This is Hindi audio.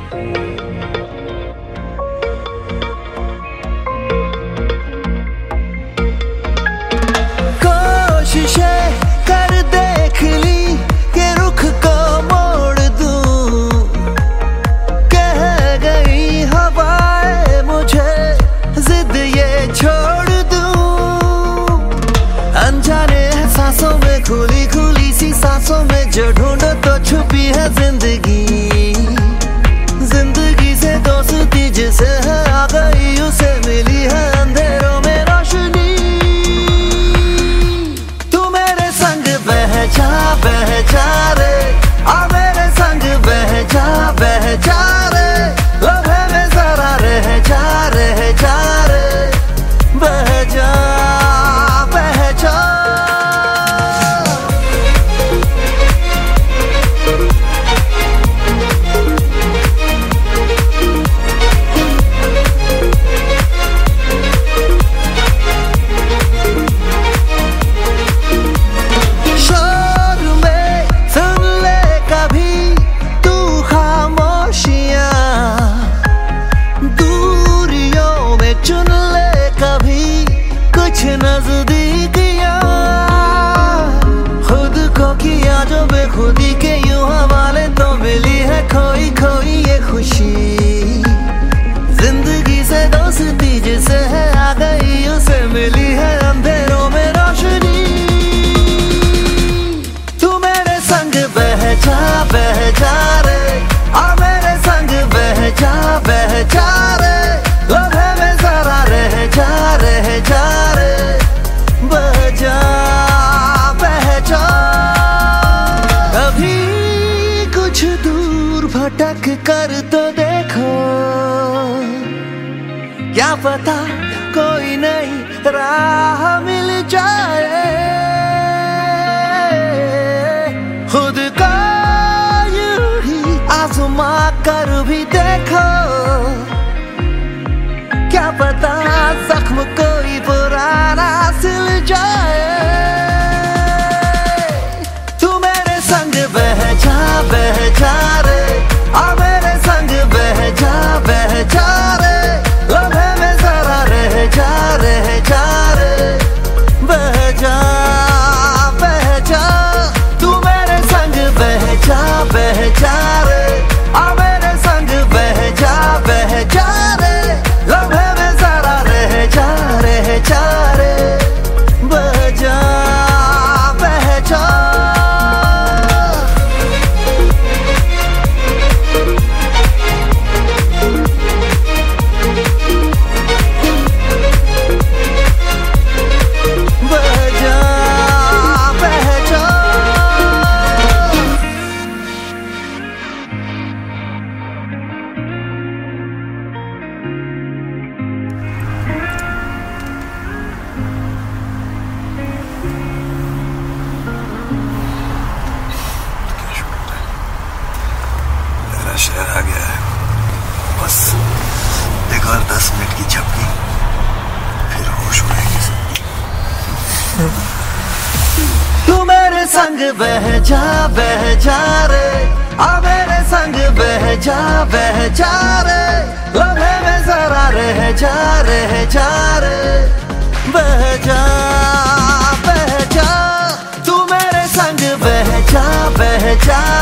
कोशिशें कर देख ली कि रुख को मोड़ दूं, कह गई हवाएं मुझे जिद ये छोड़ दूं। अनजाने एहसासों में खुली खुली सी सांसों में जो ढूंढो तो छुपी है जिंदगी। जिंदगी से दोस्ती जिसे है आ गई उसे मिली है अंधेरों में रोशनी। बह जा रे आ मेरे संग बह जा रे लम्हे में जरा रह जा रे बह जा बह जा। नजदीकियां खुद को किया जो बेखुदी के यूं हवाले तो मिली है खोई खोई ये खुशी। जिंदगी से दोस्ती जिसे है आ गई उसे मिली है अंधेरों में रोशनी। तू मेरे संग बह जा रे आ मेरे संग बह जा रे लम्हे में जरा रह जा रे बह जा। कभी कुछ दूर भटक कर तो देखो, क्या पता कोई नई राह मिल जाए। खुद का यूं ही आजमा कर भी देखो, क्या पता जख्म कोई पुराना सिल जाए। तू मेरे संग बह जा रे आ मेरे संग बह जा रे लम्हे में जरा रह जा रे बह जा। तू मेरे संग बह जा रे आ मेरे संग बह जा रे लम्हे में जरा रह जा रे बह जा। शहर आ गया है, बस एक और 10 मिनट की झपकी फिर होश उड़ेगी सबकी। तू मेरे संग बह जा रे आ मेरे संग बह जा रे लम्हे में जरा रह जा रे बह जा। तू मेरे संग बह जा